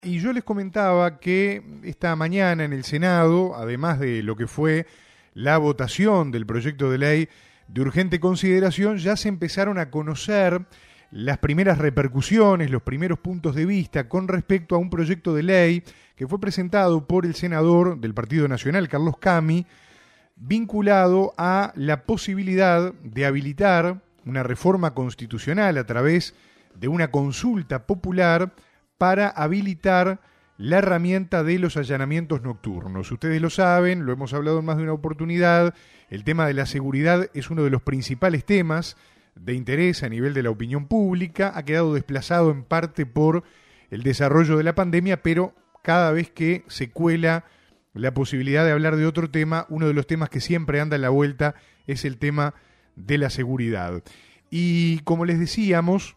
Y yo les comentaba que esta mañana en el Senado, además de lo que fue la votación del proyecto de ley de urgente consideración, ya se empezaron a conocer las primeras repercusiones, los primeros puntos de vista con respecto a un proyecto de ley que fue presentado por el senador del Partido Nacional, Carlos Cami, vinculado a la posibilidad de habilitar una reforma constitucional a través de una consulta popular para habilitar la herramienta de los allanamientos nocturnos. Ustedes lo saben, lo hemos hablado en más de una oportunidad, el tema de la seguridad es uno de los principales temas de interés a nivel de la opinión pública, ha quedado desplazado en parte por el desarrollo de la pandemia, pero cada vez que se cuela la posibilidad de hablar de otro tema, uno de los temas que siempre anda en la vuelta es el tema de la seguridad. Y como les decíamos,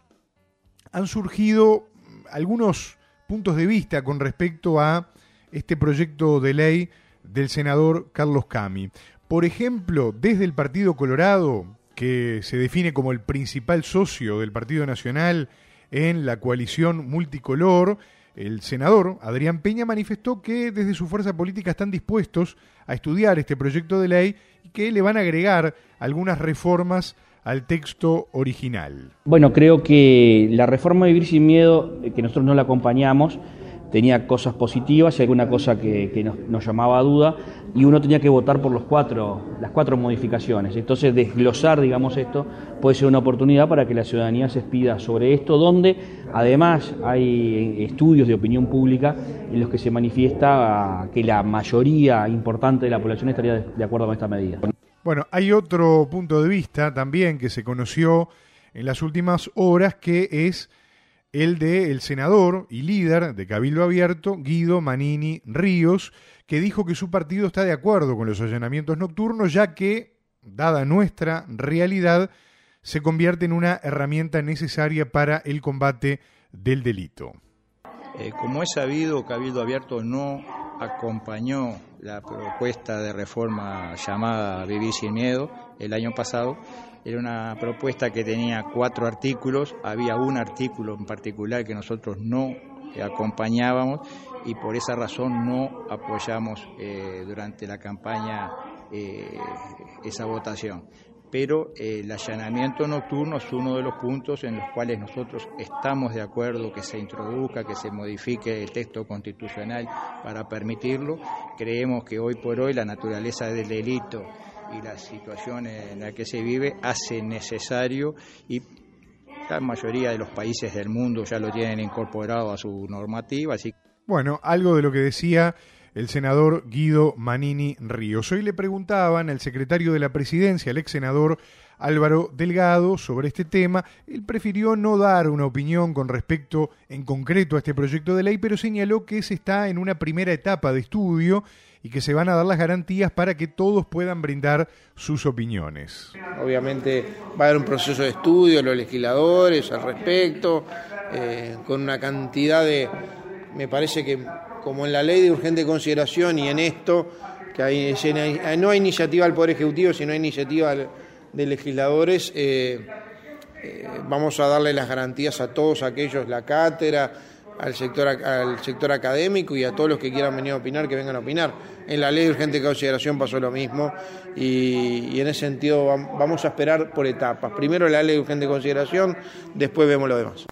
han surgido algunos puntos de vista con respecto a este proyecto de ley del senador Carlos Cami. Por ejemplo, desde el Partido Colorado, que se define como el principal socio del Partido Nacional en la coalición multicolor, el senador Adrián Peña manifestó que desde su fuerza política están dispuestos a estudiar este proyecto de ley y que le van a agregar algunas reformas al texto original. Bueno, creo que la reforma de Vivir Sin Miedo, que nosotros no la acompañamos, tenía cosas positivas y alguna cosa que nos llamaba a duda, y uno tenía que votar por las cuatro modificaciones. Entonces, desglosar, digamos, esto puede ser una oportunidad para que la ciudadanía se expida sobre esto, donde además hay estudios de opinión pública en los que se manifiesta que la mayoría importante de la población estaría de acuerdo con esta medida. Bueno, hay otro punto de vista también que se conoció en las últimas horas, que es el del senador y líder de Cabildo Abierto, Guido Manini Ríos, que dijo que su partido está de acuerdo con los allanamientos nocturnos, ya que, dada nuestra realidad, se convierte en una herramienta necesaria para el combate del delito. Como es sabido, Cabildo Abierto no acompañó la propuesta de reforma llamada Vivir Sin Miedo el año pasado. Era una propuesta que tenía 4 artículos, había un artículo en particular que nosotros no acompañábamos y por esa razón no apoyamos durante la campaña esa votación. Pero el allanamiento nocturno es uno de los puntos en los cuales nosotros estamos de acuerdo que se introduzca, que se modifique el texto constitucional para permitirlo. Creemos que hoy por hoy la naturaleza del delito y la situación en la que se vive hace necesario, y la mayoría de los países del mundo ya lo tienen incorporado a su normativa. Así. Bueno, algo de lo que decía el senador Guido Manini Ríos. Hoy le preguntaban al secretario de la Presidencia, el ex senador Álvaro Delgado, sobre este tema. Él prefirió no dar una opinión con respecto en concreto a este proyecto de ley, pero señaló que se está en una primera etapa de estudio y que se van a dar las garantías para que todos puedan brindar sus opiniones. Obviamente va a haber un proceso de estudio, los legisladores al respecto, con una cantidad de... Me parece que como en la ley de urgente consideración y en esto, que no hay iniciativa del Poder Ejecutivo, sino hay iniciativa de legisladores, vamos a darle las garantías a todos aquellos, la cátedra, al sector académico y a todos los que quieran venir a opinar, que vengan a opinar. En la ley de urgente consideración pasó lo mismo y en ese sentido vamos a esperar por etapas. Primero la ley de urgente consideración, después vemos lo demás.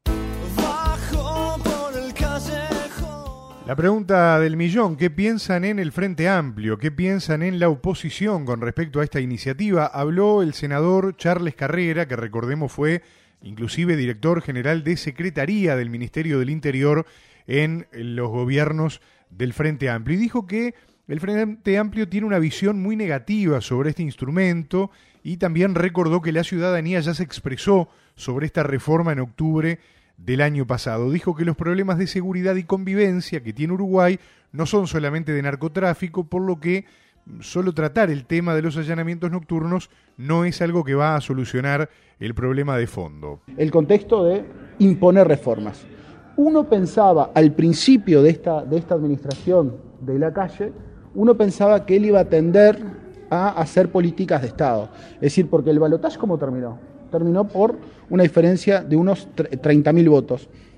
La pregunta del millón: ¿qué piensan en el Frente Amplio? ¿Qué piensan en la oposición con respecto a esta iniciativa? Habló el senador Charles Carrera, que recordemos fue inclusive director general de Secretaría del Ministerio del Interior en los gobiernos del Frente Amplio, y dijo que el Frente Amplio tiene una visión muy negativa sobre este instrumento, y también recordó que la ciudadanía ya se expresó sobre esta reforma en octubre del año pasado. Dijo que los problemas de seguridad y convivencia que tiene Uruguay no son solamente de narcotráfico, por lo que solo tratar el tema de los allanamientos nocturnos no es algo que va a solucionar el problema de fondo. El contexto de imponer reformas. Uno pensaba al principio de esta administración de Lacalle, uno pensaba que él iba a tender a hacer políticas de Estado. Es decir, porque el balotaje, ¿cómo terminó? Terminó por una diferencia de unos 30.000 votos.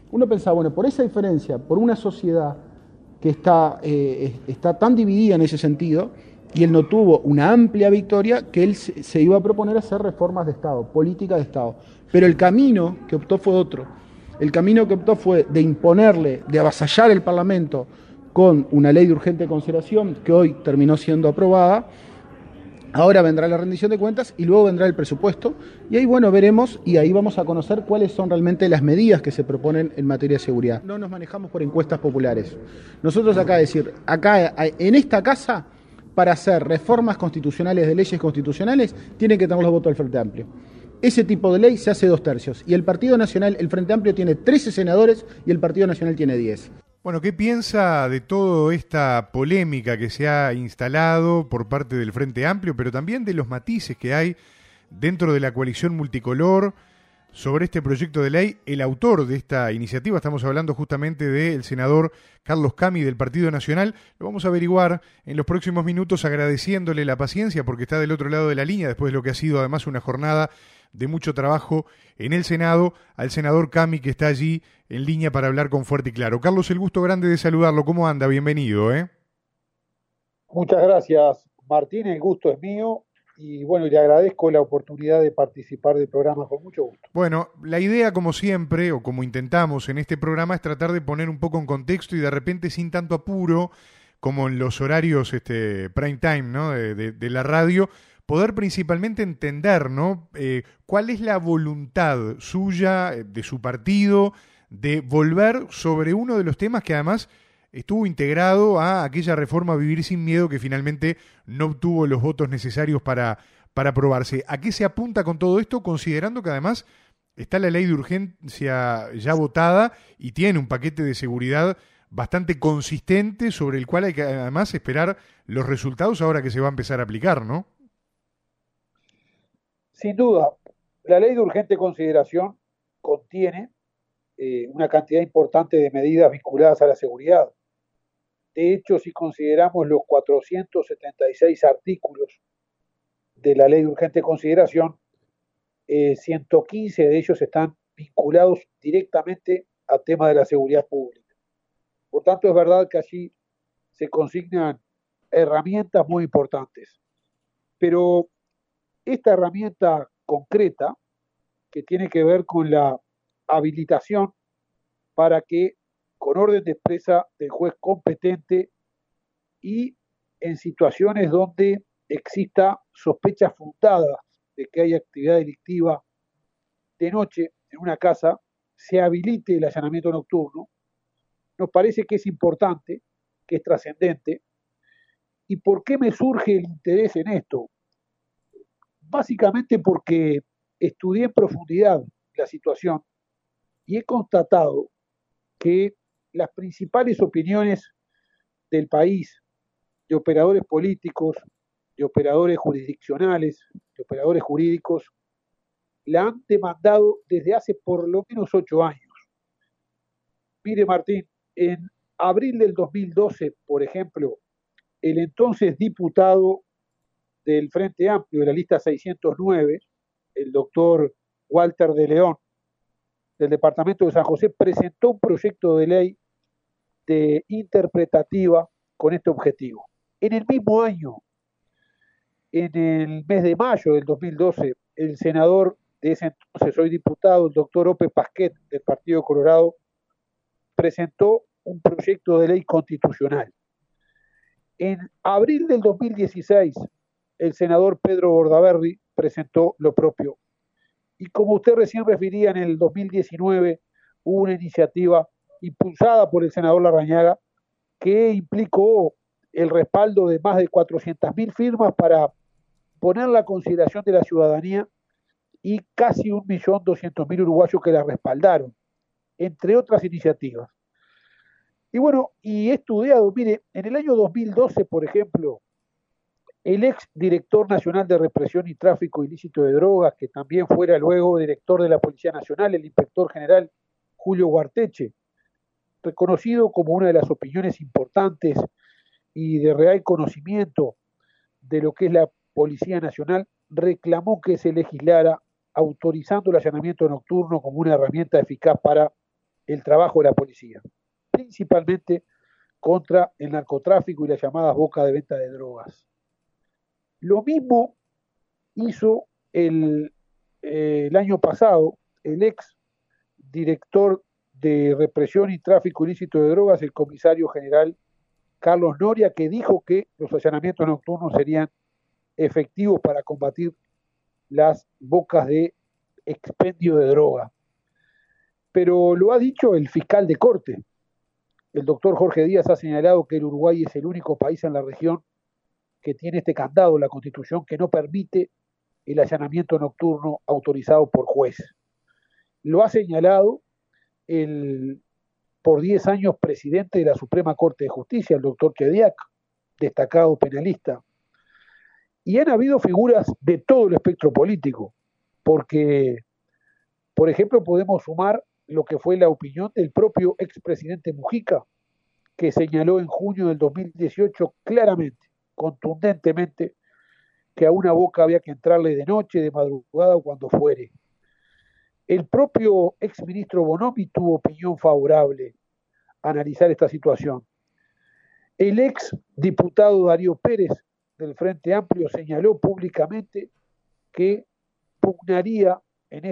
Uno pensaba, bueno, por esa diferencia, por una sociedad que está tan dividida en ese sentido, y él no tuvo una amplia victoria, que él se iba a proponer hacer reformas de Estado, política de Estado. Pero el camino que optó fue otro. El camino que optó fue de imponerle, de avasallar el Parlamento con una ley de urgente consideración que hoy terminó siendo aprobada. Ahora vendrá la rendición de cuentas y luego vendrá el presupuesto, y ahí bueno, veremos, y ahí vamos a conocer cuáles son realmente las medidas que se proponen en materia de seguridad. No nos manejamos por encuestas populares. Nosotros acá en esta casa, para hacer reformas constitucionales de leyes constitucionales, tienen que tener los votos del Frente Amplio. Ese tipo de ley se hace 2/3, y el Partido Nacional, el Frente Amplio tiene 13 senadores y el Partido Nacional tiene 10. Bueno, ¿qué piensa de toda esta polémica que se ha instalado por parte del Frente Amplio, pero también de los matices que hay dentro de la coalición multicolor sobre este proyecto de ley? El autor de esta iniciativa, estamos hablando justamente del senador Carlos Cami del Partido Nacional. Lo vamos a averiguar en los próximos minutos, agradeciéndole la paciencia porque está del otro lado de la línea, después de lo que ha sido además una jornada de mucho trabajo en el Senado, al senador Cami, que está allí en línea para hablar con Fuerte y Claro. Carlos, el gusto grande de saludarlo. ¿Cómo anda? Bienvenido, Muchas gracias, Martín. El gusto es mío. Y bueno, le agradezco la oportunidad de participar del programa con mucho gusto. Bueno, la idea, como siempre, o como intentamos en este programa, es tratar de poner un poco en contexto y de repente sin tanto apuro, como en los horarios prime time, ¿no? de la radio, poder principalmente entender, ¿no? Cuál es la voluntad suya, de su partido, de volver sobre uno de los temas que además estuvo integrado a aquella reforma Vivir sin Miedo que finalmente no obtuvo los votos necesarios para aprobarse. ¿A qué se apunta con todo esto, considerando que además está la ley de urgencia ya votada y tiene un paquete de seguridad bastante consistente sobre el cual hay que además esperar los resultados ahora que se va a empezar a aplicar, ¿no? Sin duda, la ley de urgente consideración contiene una cantidad importante de medidas vinculadas a la seguridad. De hecho, si consideramos los 476 artículos de la ley de urgente consideración, 115 de ellos están vinculados directamente al tema de la seguridad pública. Por tanto, es verdad que allí se consignan herramientas muy importantes. Pero esta herramienta concreta, que tiene que ver con la habilitación para que, con orden de expresa del juez competente y en situaciones donde exista sospechas fundadas de que hay actividad delictiva de noche en una casa, se habilite el allanamiento nocturno, nos parece que es importante, que es trascendente. ¿Y por qué me surge el interés en esto? Básicamente porque estudié en profundidad la situación y he constatado que las principales opiniones del país, de operadores políticos, de operadores jurisdiccionales, de operadores jurídicos, la han demandado desde hace por lo menos 8 años. Mire, Martín, en abril del 2012, por ejemplo, el entonces diputado del Frente Amplio de la lista 609, el doctor Walter de León, del departamento de San José, presentó un proyecto de ley interpretativa con este objetivo. En el mismo año, en el mes de mayo del 2012, el senador de ese entonces, hoy diputado, el doctor Ope Pasquet, del Partido Colorado, presentó un proyecto de ley constitucional. En abril del 2016, el senador Pedro Bordaberry presentó lo propio. Y como usted recién refería, en el 2019 hubo una iniciativa impulsada por el senador Larrañaga que implicó el respaldo de más de 400.000 firmas para ponerla a consideración de la ciudadanía y casi 1.200.000 uruguayos que la respaldaron, entre otras iniciativas. Y bueno, y he estudiado, mire, en el año 2012, por ejemplo, el ex director nacional de represión y tráfico ilícito de drogas, que también fuera luego director de la Policía Nacional, el inspector general Julio Guarteche, reconocido como una de las opiniones importantes y de real conocimiento de lo que es la Policía Nacional, reclamó que se legislara autorizando el allanamiento nocturno como una herramienta eficaz para el trabajo de la policía, principalmente contra el narcotráfico y las llamadas bocas de venta de drogas. Lo mismo hizo el año pasado el ex director de represión y tráfico ilícito de drogas, el comisario general Carlos Noria, que dijo que los allanamientos nocturnos serían efectivos para combatir las bocas de expendio de droga. Pero lo ha dicho el fiscal de corte. El doctor Jorge Díaz ha señalado que el Uruguay es el único país en la región que tiene este candado en la Constitución que no permite el allanamiento nocturno autorizado por juez. Lo ha señalado el por 10 años presidente de la Suprema Corte de Justicia, el doctor Chediak, destacado penalista. Y han habido figuras de todo el espectro político, porque, por ejemplo, podemos sumar lo que fue la opinión del propio expresidente Mujica, que señaló en junio del 2018 claramente, contundentemente, que a una boca había que entrarle de noche, de madrugada o cuando fuere. El propio exministro Bonomi tuvo opinión favorable a analizar esta situación. El ex diputado Darío Pérez del Frente Amplio señaló públicamente que pugnaría en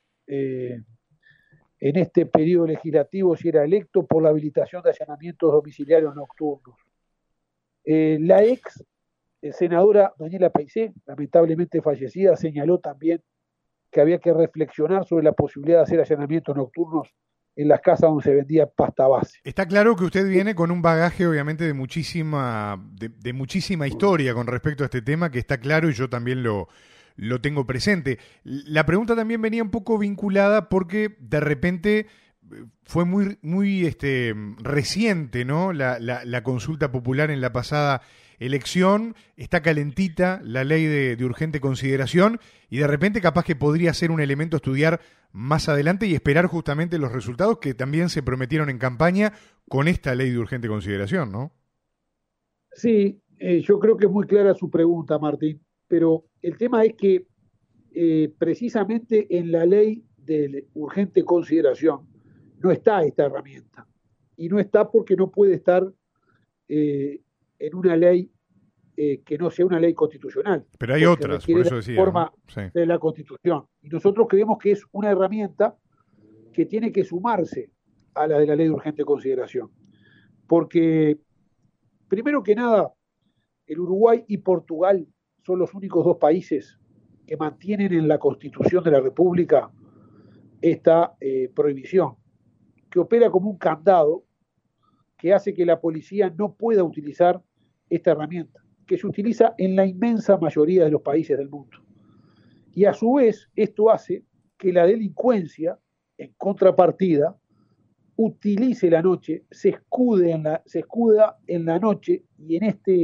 este periodo legislativo, si era electo, por la habilitación de allanamientos domiciliarios nocturnos. La ex senadora Daniela Paisé, lamentablemente fallecida, señaló también que había que reflexionar sobre la posibilidad de hacer allanamientos nocturnos en las casas donde se vendía pasta base. Está claro que usted viene con un bagaje obviamente de muchísima historia con respecto a este tema, que está claro y yo también lo tengo presente. La pregunta también venía un poco vinculada porque de repente fue muy reciente, ¿no? La consulta popular en la pasada elección, está calentita la ley de urgente consideración y de repente capaz que podría ser un elemento a estudiar más adelante y esperar justamente los resultados que también se prometieron en campaña con esta ley de urgente consideración, ¿no? Sí, yo creo que es muy clara su pregunta, Martín, pero el tema es que precisamente en la ley de urgente consideración no está esta herramienta y no está porque no puede estar en una ley que no sea una ley constitucional. Pero hay otras, por eso decía. Forma, ¿no? Sí. de la Constitución. Y nosotros creemos que es una herramienta que tiene que sumarse a la de la ley de urgente consideración. Porque, primero que nada, el Uruguay y Portugal son los únicos dos países que mantienen en la Constitución de la República esta prohibición, que opera como un candado que hace que la policía no pueda utilizar esta herramienta, que se utiliza en la inmensa mayoría de los países del mundo. Y a su vez, esto hace que la delincuencia, en contrapartida, utilice la noche, se escuda en la noche y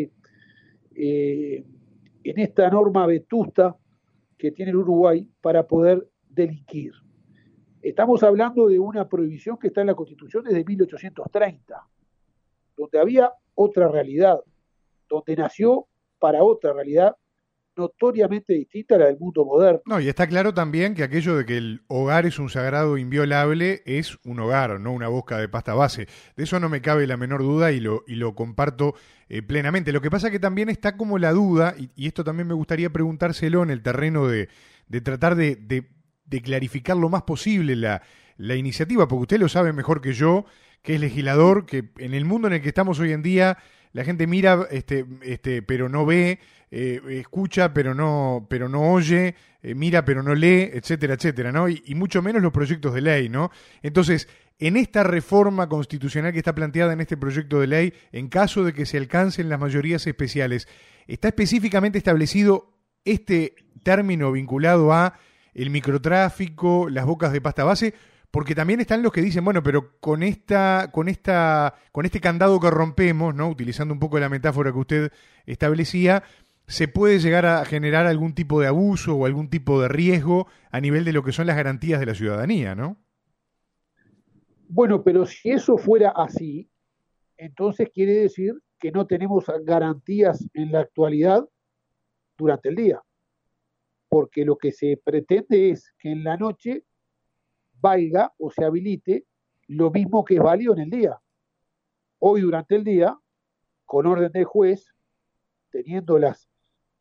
en esta norma vetusta que tiene el Uruguay para poder delinquir. Estamos hablando de una prohibición que está en la Constitución desde 1830, donde había otra realidad, donde nació para otra realidad notoriamente distinta a la del mundo moderno. No, y está claro también que aquello de que el hogar es un sagrado inviolable es un hogar, no una boca de pasta base. De eso no me cabe la menor duda y lo comparto plenamente. Lo que pasa que también está como la duda, y esto también me gustaría preguntárselo en el terreno de tratar de clarificar lo más posible la iniciativa, porque usted lo sabe mejor que yo, que es legislador, que en el mundo en el que estamos hoy en día la gente mira pero no ve, escucha pero no oye, mira pero no lee, etcétera, etcétera, ¿no? Y mucho menos los proyectos de ley, ¿no? Entonces, en esta reforma constitucional que está planteada en este proyecto de ley, en caso de que se alcancen las mayorías especiales, ¿está específicamente establecido este término vinculado a el microtráfico, las bocas de pasta base? Porque también están los que dicen, bueno, pero con este candado que rompemos, ¿no? Utilizando un poco la metáfora que usted establecía, se puede llegar a generar algún tipo de abuso o algún tipo de riesgo a nivel de lo que son las garantías de la ciudadanía, ¿no? Bueno, pero si eso fuera así, entonces quiere decir que no tenemos garantías en la actualidad durante el día, porque lo que se pretende es que en la noche valga o se habilite lo mismo que es válido en el día. Hoy durante el día, con orden del juez, teniendo las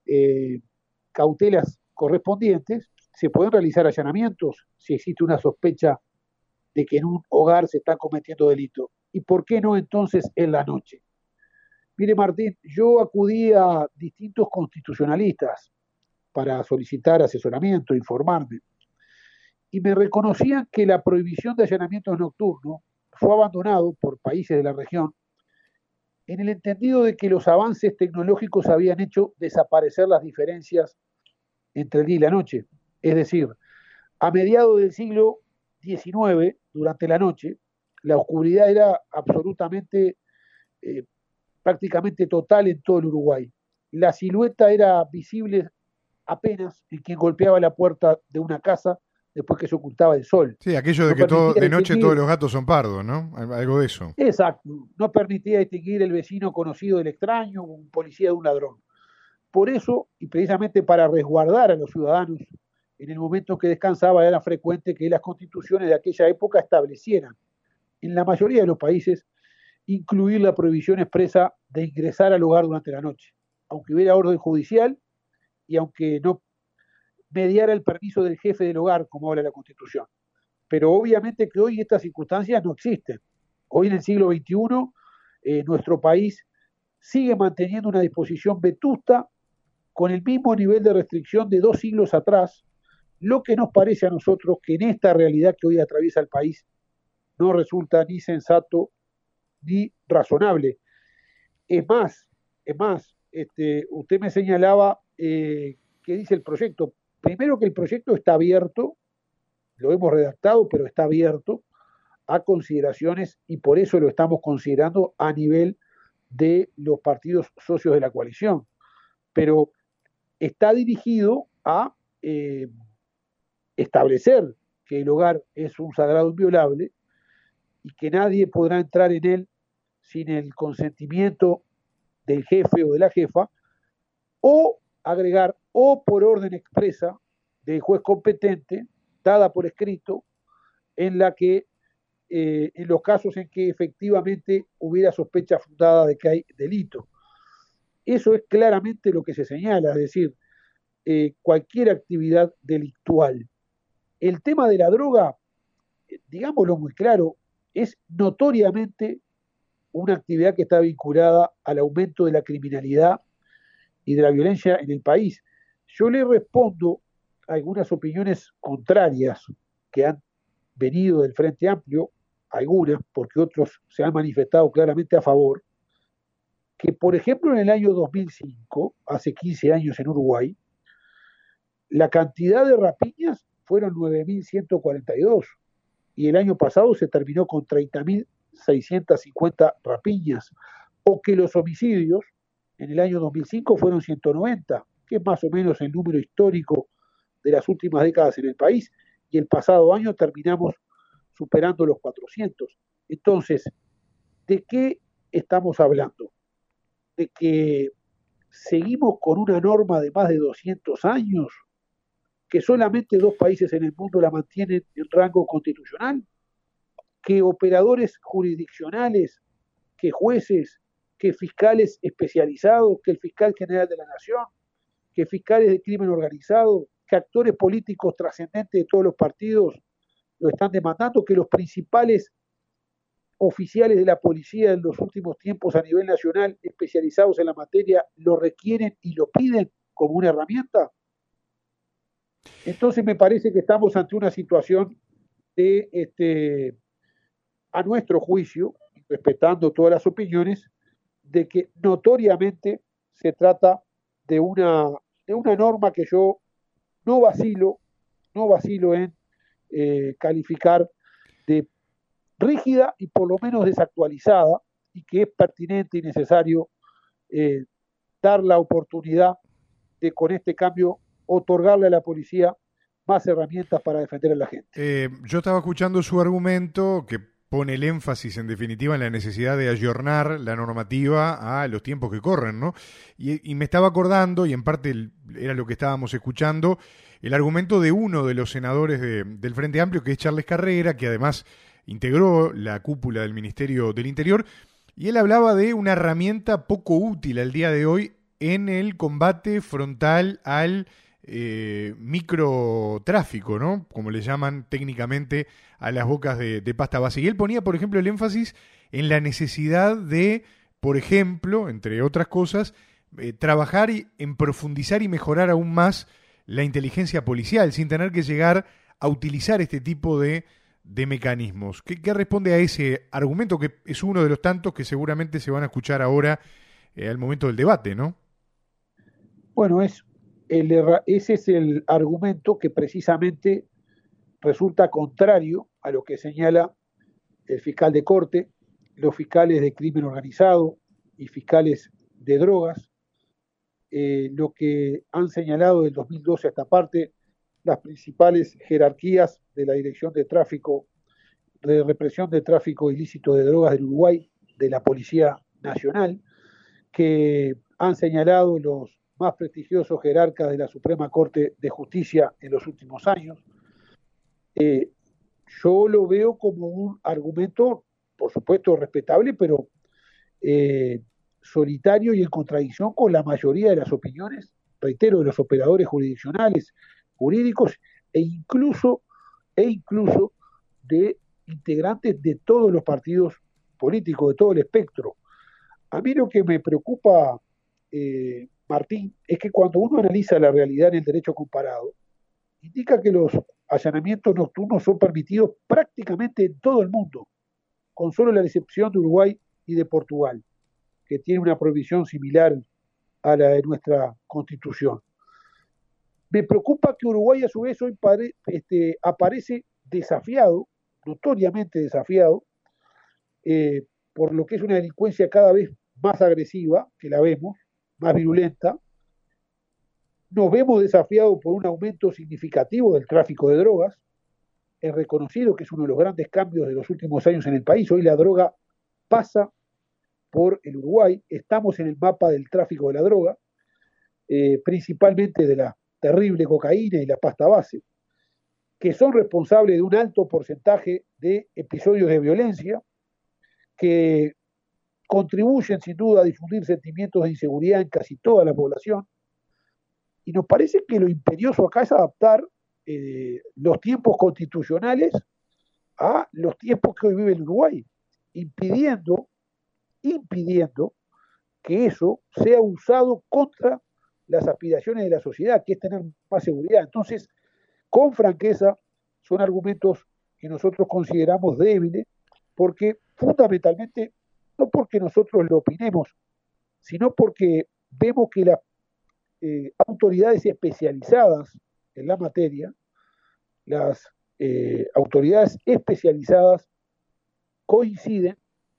cautelas correspondientes, se pueden realizar allanamientos si existe una sospecha de que en un hogar se está cometiendo delito. ¿Y por qué no entonces en la noche? Mire, Martín, yo acudí a distintos constitucionalistas para solicitar asesoramiento, informarme, y me reconocían que la prohibición de allanamientos nocturnos fue abandonado por países de la región en el entendido de que los avances tecnológicos habían hecho desaparecer las diferencias entre el día y la noche. Es decir, a mediados del siglo XIX, durante la noche, la oscuridad era absolutamente, prácticamente total en todo el Uruguay. La silueta era visible apenas en quien golpeaba la puerta de una casa después que se ocultaba el sol. Sí, aquello de que de noche todos los gatos son pardos, ¿no? Algo de eso. Exacto. No permitía distinguir el vecino conocido del extraño, un policía de un ladrón. Por eso, y precisamente para resguardar a los ciudadanos en el momento que descansaba, era frecuente que las constituciones de aquella época establecieran, en la mayoría de los países, incluir la prohibición expresa de ingresar al hogar durante la noche, aunque hubiera orden judicial y aunque no mediara el permiso del jefe del hogar, como habla la Constitución. Pero obviamente que hoy estas circunstancias no existen. Hoy en el siglo XXI, nuestro país sigue manteniendo una disposición vetusta con el mismo nivel de restricción de 2 siglos atrás, lo que nos parece a nosotros que en esta realidad que hoy atraviesa el país no resulta ni sensato ni razonable. Es más, usted me señalaba qué dice el proyecto. Primero que el proyecto está abierto, lo hemos redactado, pero está abierto a consideraciones y por eso lo estamos considerando a nivel de los partidos socios de la coalición. Pero está dirigido a establecer que el hogar es un sagrado inviolable y que nadie podrá entrar en él sin el consentimiento del jefe o de la jefa, o agregar, o por orden expresa del juez competente, dada por escrito, en la que en los casos en que efectivamente hubiera sospecha fundada de que hay delito. Eso es claramente lo que se señala, es decir, cualquier actividad delictual. El tema de la droga, digámoslo muy claro, es notoriamente una actividad que está vinculada al aumento de la criminalidad y de la violencia en el país. Yo le respondo a algunas opiniones contrarias que han venido del Frente Amplio, algunas, porque otros se han manifestado claramente a favor, que por ejemplo en el año 2005, hace 15 años en Uruguay, la cantidad de rapiñas fueron 9.142 y el año pasado se terminó con 30.650 rapiñas, o que los homicidios en el año 2005 fueron 190, que es más o menos el número histórico de las últimas décadas en el país, y el pasado año terminamos superando los 400. Entonces, ¿de qué estamos hablando? De que seguimos con una norma de más de 200 años, que solamente 2 países en el mundo la mantienen en rango constitucional, que operadores jurisdiccionales, que jueces, que fiscales especializados, que el fiscal general de la Nación, que fiscales de crimen organizado, que actores políticos trascendentes de todos los partidos lo están demandando, que los principales oficiales de la policía en los últimos tiempos a nivel nacional especializados en la materia lo requieren y lo piden como una herramienta. Entonces me parece que estamos ante una situación de, a nuestro juicio, respetando todas las opiniones, de que notoriamente se trata de una norma que yo no vacilo en calificar de rígida y por lo menos desactualizada, y que es pertinente y necesario dar la oportunidad de, con este cambio, otorgarle a la policía más herramientas para defender a la gente. Yo estaba escuchando su argumento que pone el énfasis en definitiva en la necesidad de ayornar la normativa a los tiempos que corren, ¿no? Y me estaba acordando, y en parte era lo que estábamos escuchando, el argumento de uno de los senadores del Frente Amplio, que es Charles Carrera, que además integró la cúpula del Ministerio del Interior, y él hablaba de una herramienta poco útil al día de hoy en el combate frontal al microtráfico, ¿no? Como le llaman técnicamente a las bocas de pasta base. Y él ponía, por ejemplo, el énfasis en la necesidad de, por ejemplo, entre otras cosas, trabajar en profundizar y mejorar aún más la inteligencia policial, sin tener que llegar a utilizar este tipo de mecanismos. ¿Qué responde a ese argumento, que es uno de los tantos que seguramente se van a escuchar ahora al momento del debate, ¿no? Bueno, ese es el argumento que precisamente resulta contrario a lo que señala el fiscal de corte, los fiscales de crimen organizado y fiscales de drogas, lo que han señalado del 2012 a esta parte las principales jerarquías de la Dirección de Tráfico, de Represión de Tráfico Ilícito de Drogas del Uruguay, de la Policía Nacional, que han señalado los más prestigiosos jerarcas de la Suprema Corte de Justicia en los últimos años. Yo lo veo como un argumento, por supuesto, respetable, pero solitario y en contradicción con la mayoría de las opiniones, reitero, de los operadores jurisdiccionales, jurídicos e incluso de integrantes de todos los partidos políticos, de todo el espectro. A mí lo que me preocupa, Martín, es que cuando uno analiza la realidad en el derecho comparado, indica que los allanamientos nocturnos son permitidos prácticamente en todo el mundo, con solo la excepción de Uruguay y de Portugal, que tiene una prohibición similar a la de nuestra Constitución. Me preocupa que Uruguay a su vez hoy aparece desafiado, notoriamente desafiado, por lo que es una delincuencia cada vez más agresiva, que la vemos, más virulenta. Nos vemos desafiados por un aumento significativo del tráfico de drogas. Es reconocido que es uno de los grandes cambios de los últimos años en el país. Hoy la droga pasa por el Uruguay. Estamos en el mapa del tráfico de la droga, principalmente de la terrible cocaína y la pasta base, que son responsables de un alto porcentaje de episodios de violencia, que contribuyen sin duda a difundir sentimientos de inseguridad en casi toda la población. Y nos parece que lo imperioso acá es adaptar los tiempos constitucionales a los tiempos que hoy vive el Uruguay, impidiendo que eso sea usado contra las aspiraciones de la sociedad, que es tener más seguridad. Entonces, con franqueza, son argumentos que nosotros consideramos débiles, porque fundamentalmente, no porque nosotros lo opinemos, sino porque vemos que las autoridades especializadas en la materia, las autoridades especializadas coinciden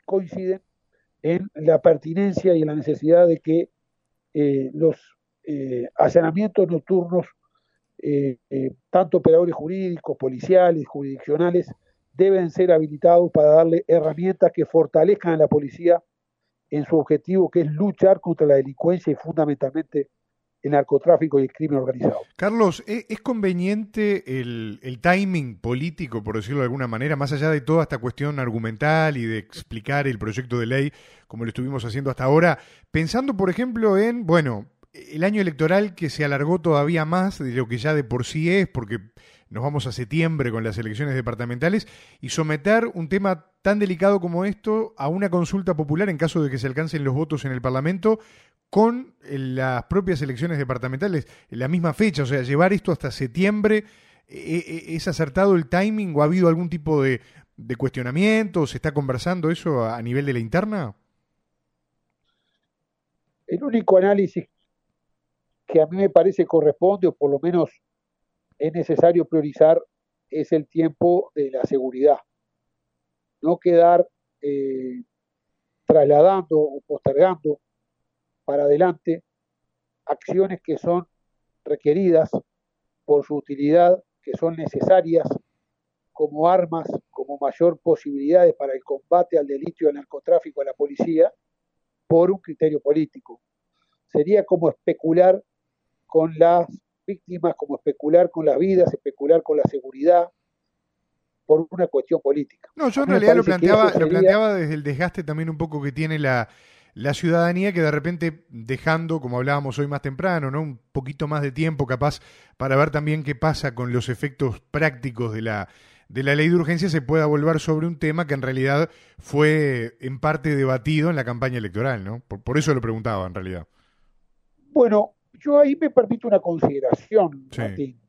en la pertinencia y en la necesidad de que los allanamientos nocturnos, tanto operadores jurídicos, policiales, jurisdiccionales, deben ser habilitados para darle herramientas que fortalezcan a la policía en su objetivo, que es luchar contra la delincuencia y fundamentalmente el narcotráfico y el crimen organizado. Carlos, ¿es conveniente el timing político, por decirlo de alguna manera, más allá de toda esta cuestión argumental y de explicar el proyecto de ley como lo estuvimos haciendo hasta ahora, pensando, por ejemplo, en, bueno, el año electoral que se alargó todavía más de lo que ya de por sí es, porque nos vamos a septiembre con las elecciones departamentales, y someter un tema tan delicado como esto a una consulta popular en caso de que se alcancen los votos en el Parlamento con las propias elecciones departamentales en la misma fecha? O sea, llevar esto hasta septiembre, ¿es acertado el timing o ha habido algún tipo de cuestionamiento? ¿Se está conversando eso a nivel de la interna? El único análisis que a mí me parece corresponde, o por lo menos es necesario priorizar, es el tiempo de la seguridad. No quedar trasladando o postergando para adelante acciones que son requeridas por su utilidad, que son necesarias como armas, como mayor posibilidades para el combate al delito y al narcotráfico a la policía, por un criterio político. Sería como especular con las víctimas, como especular con las vidas, especular con la seguridad, por una cuestión política. No, yo en A mí me realidad lo parece que eso sería- planteaba desde el desgaste también un poco que tiene la ciudadanía, que de repente dejando, como hablábamos hoy más temprano, ¿no? Un poquito más de tiempo capaz para ver también qué pasa con los efectos prácticos de la ley de urgencia, se pueda volver sobre un tema que en realidad fue en parte debatido en la campaña electoral, ¿no? Por eso lo preguntaba en realidad. Bueno, yo ahí me permito una consideración, Sí. Martín.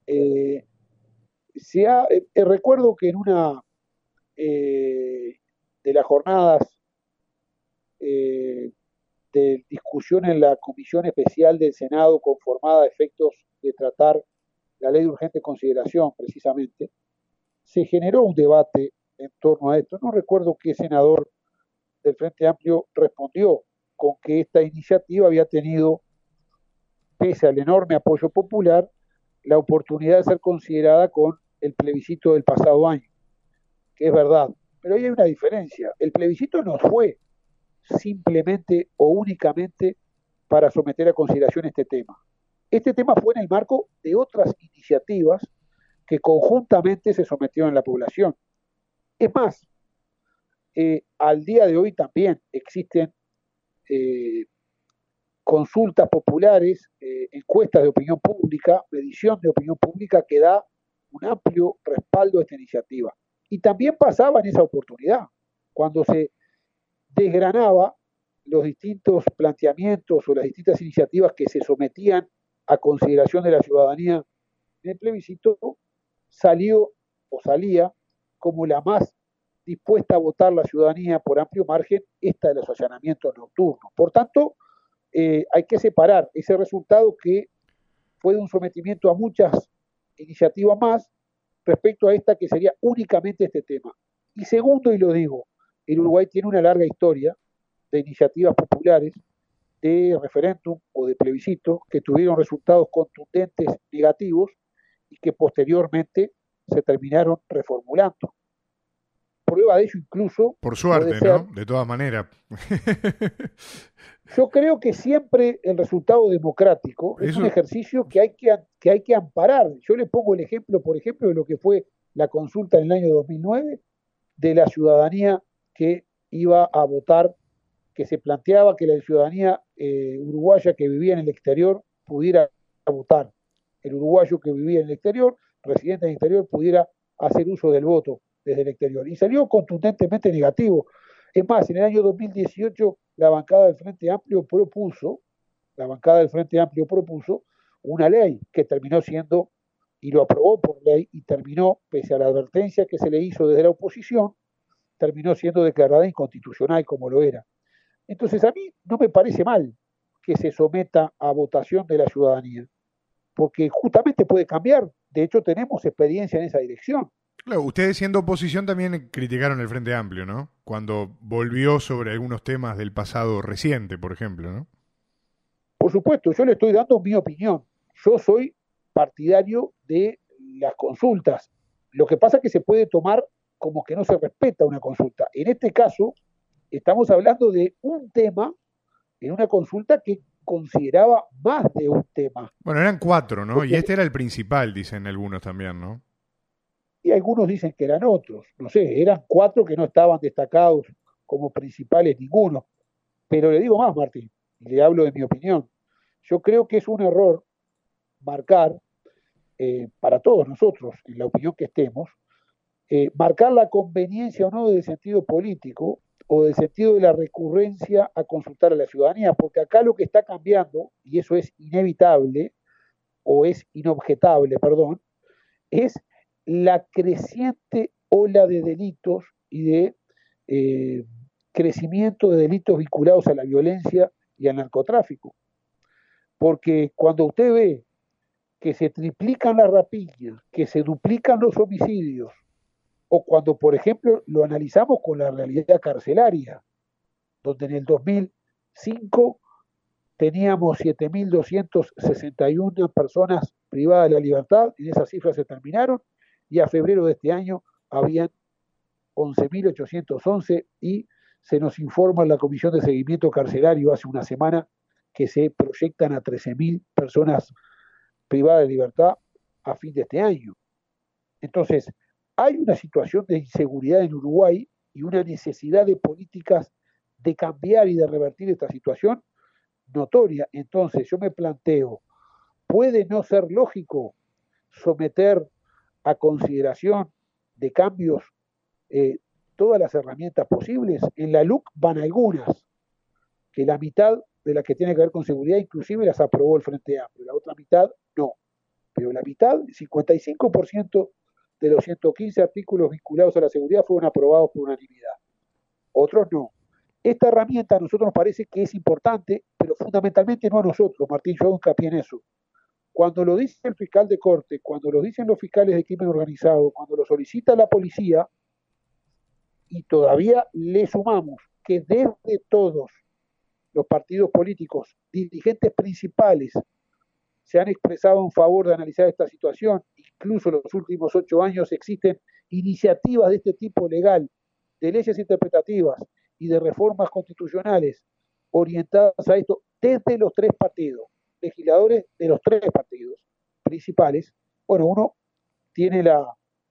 Recuerdo que en una de las jornadas eh, de discusión en la Comisión Especial del Senado conformada a efectos de tratar la ley de urgente consideración, precisamente, se generó un debate en torno a esto. No recuerdo qué senador del Frente Amplio respondió con que esta iniciativa había tenido, pese al enorme apoyo popular, la oportunidad de ser considerada con el plebiscito del pasado año, que es verdad. Pero ahí hay una diferencia. El plebiscito no fue simplemente o únicamente para someter a consideración este tema. Este tema fue en el marco de otras iniciativas que conjuntamente se sometieron a la población. Es más, al día de hoy también existen eh, consultas populares, encuestas de opinión pública, medición de opinión pública que da un amplio respaldo a esta iniciativa. Y también pasaba en esa oportunidad, cuando se desgranaba los distintos planteamientos o las distintas iniciativas que se sometían a consideración de la ciudadanía en el plebiscito, salió o salía como la más dispuesta a votar la ciudadanía por amplio margen, esta de los allanamientos nocturnos. Por tanto, hay que separar ese resultado que fue de un sometimiento a muchas iniciativas más respecto a esta que sería únicamente este tema. Y segundo, y lo digo, el Uruguay tiene una larga historia de iniciativas populares, de referéndum o de plebiscito que tuvieron resultados contundentes negativos y que posteriormente se terminaron reformulando. Prueba de ello incluso Por suerte, ser, ¿no? De todas maneras. Yo creo que siempre el resultado democrático es un ejercicio que hay que amparar. Yo le pongo el ejemplo, por ejemplo, de lo que fue la consulta en el año 2009 de la ciudadanía que iba a votar, que se planteaba que la ciudadanía uruguaya que vivía en el exterior pudiera votar. El uruguayo que vivía en el exterior, residente en el exterior, pudiera hacer uso del voto desde el exterior. Y salió contundentemente negativo. Es más, en el año 2018 la bancada del Frente Amplio propuso una ley que terminó siendo, y lo aprobó por ley, y terminó, pese a la advertencia que se le hizo desde la oposición, terminó siendo declarada inconstitucional como lo era. Entonces a mí no me parece mal que se someta a votación de la ciudadanía, porque justamente puede cambiar. De hecho, tenemos experiencia en esa dirección. Claro, ustedes siendo oposición también criticaron el Frente Amplio, ¿no? Cuando volvió sobre algunos temas del pasado reciente, por ejemplo, ¿no? Por supuesto, yo le estoy dando mi opinión. Yo soy partidario de las consultas. Lo que pasa es que se puede tomar como que no se respeta una consulta. En este caso, estamos hablando de un tema en una consulta que consideraba más de un tema. Bueno, eran 4, ¿no? Porque, y este era el principal, dicen algunos también, ¿no? Y algunos dicen que eran otros. No sé, eran 4 que no estaban destacados como principales ninguno. Pero le digo más, Martín, y le hablo de mi opinión. Yo creo que es un error marcar, para todos nosotros, en la opinión que estemos, marcar la conveniencia o no del sentido político o del sentido de la recurrencia a consultar a la ciudadanía, porque acá lo que está cambiando, y eso es inevitable, o es inobjetable, perdón, es la creciente ola de delitos y de crecimiento de delitos vinculados a la violencia y al narcotráfico. Porque cuando usted ve que se triplican las rapiñas, que se duplican los homicidios, o cuando, por ejemplo, lo analizamos con la realidad carcelaria, donde en el 2005 teníamos 7.261 personas privadas de la libertad, y esas cifras se terminaron, y a febrero de este año habían 11.811, y se nos informa en la Comisión de Seguimiento Carcelario hace una semana que se proyectan a 13.000 personas privadas de libertad a fin de este año. Entonces, hay una situación de inseguridad en Uruguay y una necesidad de políticas de cambiar y de revertir esta situación notoria. Entonces yo me planteo, ¿puede no ser lógico someter a consideración de cambios todas las herramientas posibles? En la LUC van algunas, que la mitad de las que tiene que ver con seguridad inclusive las aprobó el Frente Amplio, la otra mitad no. Pero la mitad, el 55% de los 115 artículos vinculados a la seguridad fueron aprobados por unanimidad. Otros no. Esta herramienta a nosotros nos parece que es importante, pero fundamentalmente no a nosotros, Martín, yo hago hincapié en eso. Cuando lo dice el fiscal de corte, cuando lo dicen los fiscales de crimen organizado, cuando lo solicita la policía, y todavía le sumamos que desde todos los partidos políticos, dirigentes principales, se han expresado en favor de analizar esta situación, incluso en los últimos 8 años existen iniciativas de este tipo legal, de leyes interpretativas y de reformas constitucionales orientadas a esto desde los 3 partidos, legisladores de los 3 partidos principales. Bueno, uno tiene la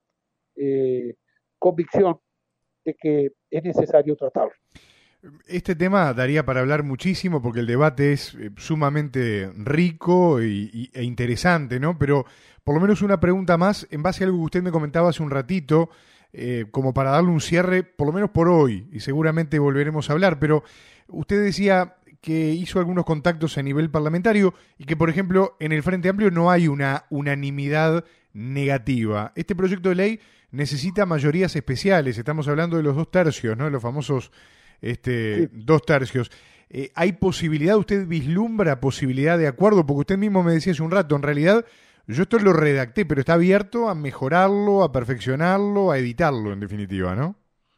convicción de que es necesario tratarlo. Este tema daría para hablar muchísimo porque el debate es sumamente rico e interesante, ¿no? Pero por lo menos una pregunta más en base a algo que usted me comentaba hace un ratito, como para darle un cierre, por lo menos por hoy, y seguramente volveremos a hablar, pero usted decía que hizo algunos contactos a nivel parlamentario y que, por ejemplo, en el Frente Amplio no hay una unanimidad negativa. Este proyecto de ley necesita mayorías especiales, estamos hablando de los 2/3, ¿no? De los famosos 2/3. ¿Hay posibilidad, usted vislumbra posibilidad de acuerdo? Porque usted mismo me decía hace un rato, en realidad yo esto lo redacté, pero está abierto a mejorarlo, a perfeccionarlo, a editarlo, en definitiva, ¿no?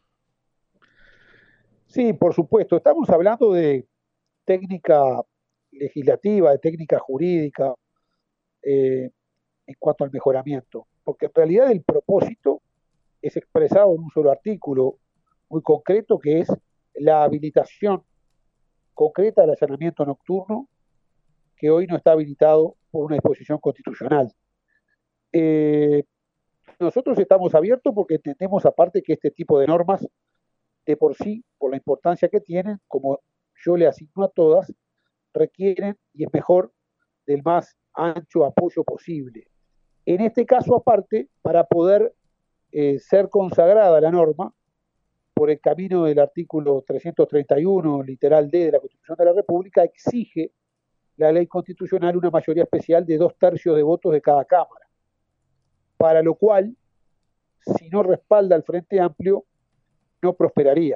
Sí, por supuesto. Estamos hablando de técnica legislativa, de técnica jurídica, en cuanto al mejoramiento. Porque en realidad el propósito es expresado en un solo artículo muy concreto, que es la habilitación concreta del allanamiento nocturno, que hoy no está habilitado por una disposición constitucional. Nosotros estamos abiertos porque entendemos aparte que este tipo de normas, de por sí, por la importancia que tienen, como yo le asigno a todas, requieren, y es mejor, del más ancho apoyo posible. En este caso aparte, para poder ser consagrada la norma, por el camino del artículo 331, literal D de la Constitución de la República, exige la ley constitucional una mayoría especial de 2/3 de votos de cada Cámara, para lo cual, si no respalda el Frente Amplio, no prosperaría.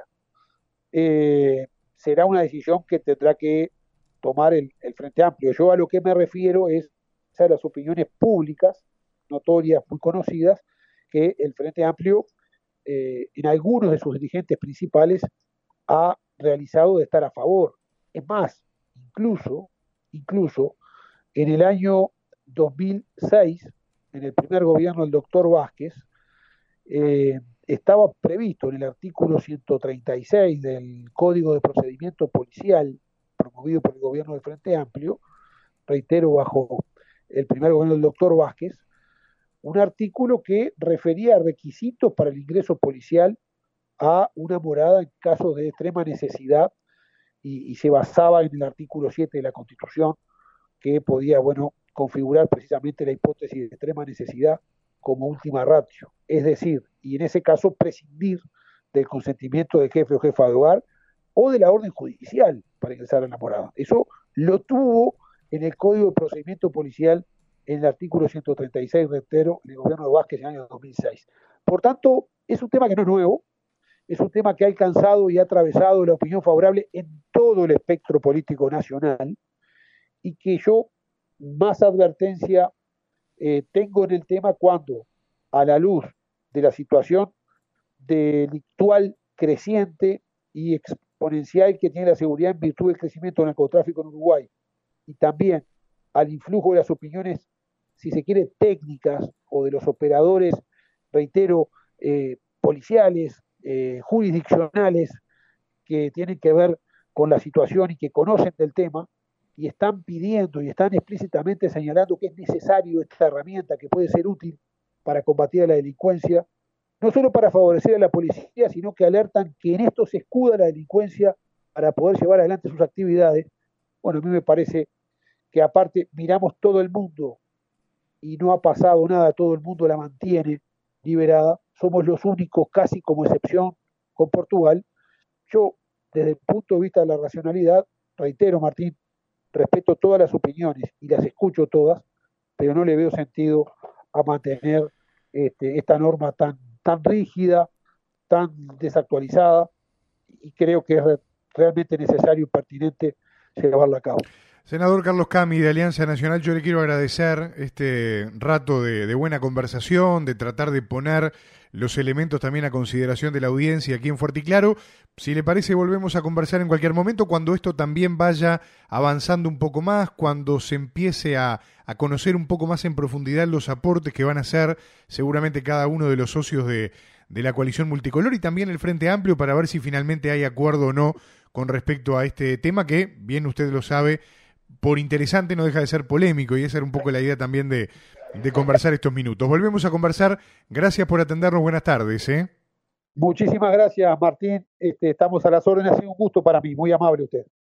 Será una decisión que tendrá que tomar el Frente Amplio. Yo a lo que me refiero es a las opiniones públicas, notorias, muy conocidas, que el Frente Amplio en algunos de sus dirigentes principales ha realizado de estar a favor. Es más, incluso en el año 2006, en el primer gobierno del doctor Vázquez, estaba previsto en el artículo 136 del Código de Procedimiento Policial, promovido por el gobierno del Frente Amplio, reitero, bajo el primer gobierno del doctor Vázquez, un artículo que refería a requisitos para el ingreso policial a una morada en casos de extrema necesidad y se basaba en el artículo 7 de la Constitución, que podía, configurar precisamente la hipótesis de extrema necesidad como última ratio. Es decir, y en ese caso prescindir del consentimiento del jefe o jefa de hogar o de la orden judicial para ingresar a la morada. Eso lo tuvo en el Código de Procedimiento Policial en el artículo 136, reitero, en el gobierno de Vázquez en el año 2006. Por tanto, es un tema que no es nuevo, es un tema que ha alcanzado y ha atravesado la opinión favorable en todo el espectro político nacional y que yo más advertencia tengo en el tema cuando, a la luz de la situación delictual creciente y exponencial que tiene la seguridad en virtud del crecimiento del narcotráfico en Uruguay, y también al influjo de las opiniones, si se quiere, técnicas o de los operadores, reitero, policiales, jurisdiccionales, que tienen que ver con la situación y que conocen del tema, y están pidiendo y están explícitamente señalando que es necesario esta herramienta que puede ser útil para combatir a la delincuencia. no solo para favorecer a la policía, sino que alertan que en esto se escuda la delincuencia para poder llevar adelante sus actividades. Bueno, a mí me parece que aparte miramos todo el mundo y no ha pasado nada, todo el mundo la mantiene liberada, somos los únicos, casi como excepción con Portugal. Yo, desde el punto de vista de la racionalidad, reitero, Martín, respeto todas las opiniones y las escucho todas, pero no le veo sentido a mantener esta norma tan rígida, tan desactualizada, y creo que es realmente necesario y pertinente llevarla a cabo. Senador Carlos Cami, de Alianza Nacional, yo le quiero agradecer este rato de buena conversación, de tratar de poner los elementos también a consideración de la audiencia aquí en Fuerte y Claro. Si le parece, volvemos a conversar en cualquier momento cuando esto también vaya avanzando un poco más, cuando se empiece a conocer un poco más en profundidad los aportes que van a hacer seguramente cada uno de los socios de la coalición multicolor y también el Frente Amplio para ver si finalmente hay acuerdo o no con respecto a este tema que, bien usted lo sabe, por interesante no deja de ser polémico y esa era un poco la idea también de conversar estos minutos. Volvemos a conversar. Gracias por atendernos. Buenas tardes. Muchísimas gracias, Martín. Estamos a las órdenes. Ha sido un gusto para mí. Muy amable usted.